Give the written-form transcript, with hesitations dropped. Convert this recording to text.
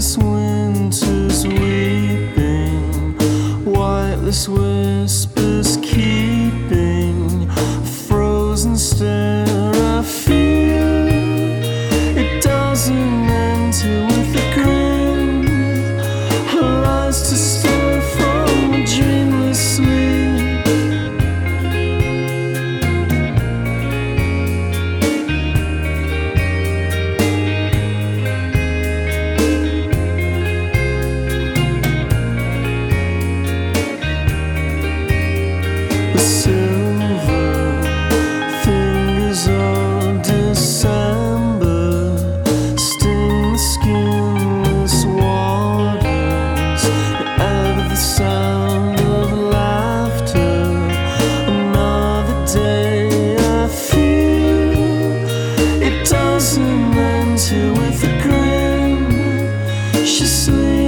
This winter's weeping, whiteless whispers keeping a frozen stare. I feel it doesn't enter with a grin. Her eyes to stir from a dreamless sleep. Silver fingers of December sting the skinless waters. Out of the sound of laughter, another day. I feel it doesn't enter with a grin. She sleeps.